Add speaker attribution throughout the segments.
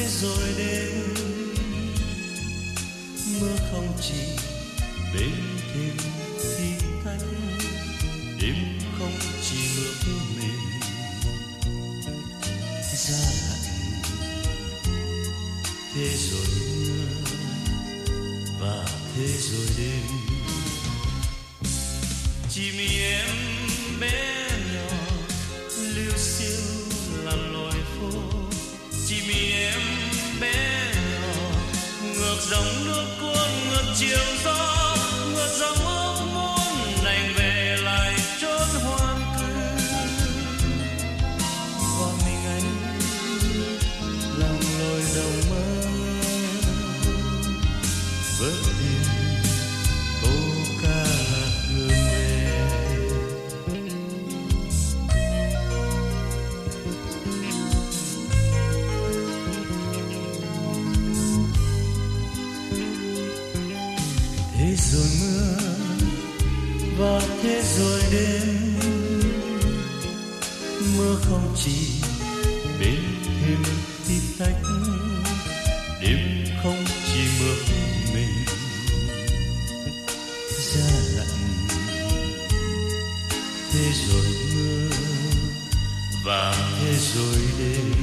Speaker 1: thế rồi đêm mưa không chỉ bên thêm thi tách, đêm không chỉ mưa mềm giá lạnh, thế rồi mưa và thế rồi đêm. Chỉ mình em bé nhỏ liêu xiêu lặn lội phố, chỉ mình em bé nhỏ ngược dòng nước cuốn ngược chiều gió, ngược dòng ước muốn đành về lại chốn hoang cư. Và mình anh lặng lội dòng mơ vỡ tim câu ca lạc đường về. Thế rồi mưa và thế rồi đêm, mưa không chỉ bên thêm tí tách, đêm không chỉ mưa mình giá lạnh, thế rồi mưa và thế rồi đêm.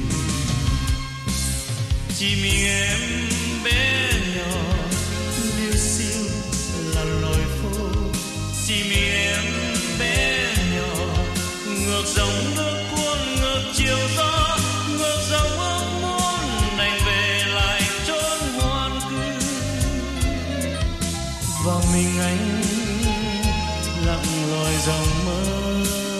Speaker 1: Chỉ mình em bé nhỏ liêu xiêu lặn lội phố, chỉ mình em bé nhỏ ngược dòng nước cuốn ngược chiều gió, ngược dòng ước muốn đành về lại chốn hoang cư. Và mình anh lặng lội dòng mơ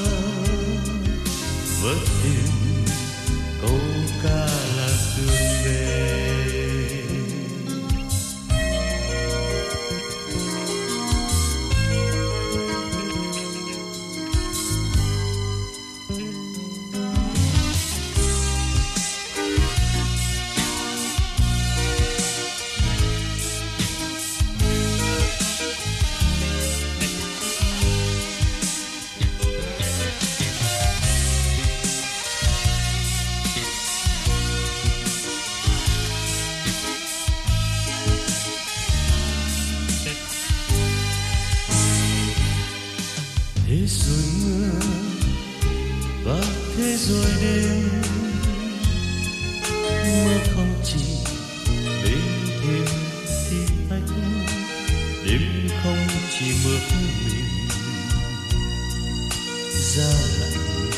Speaker 1: vỡ tim câu ca lạc đường về. Thế rồi mưa và thế rồi đêm, mưa không chỉ bên thêm tí tách, đêm không chỉ mưa mình giá lạnh,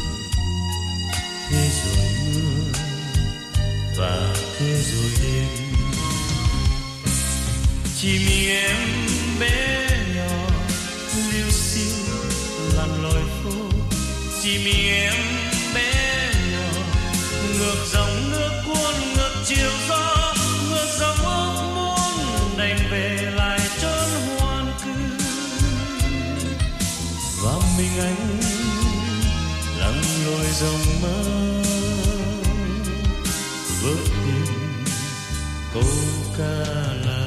Speaker 1: thế rồi mưa và thế rồi đêm. Chỉ mình em bé nhỏ liêu xiêu lặn lội phố, chỉ mình em bé nhỏ ngược dòng nước cuốn ngược chiều gió, ngược dòng ước muốn đành về lại chốn hoang cư. Và mình anh lặng lội dòng mơ vỡ tim câu ca là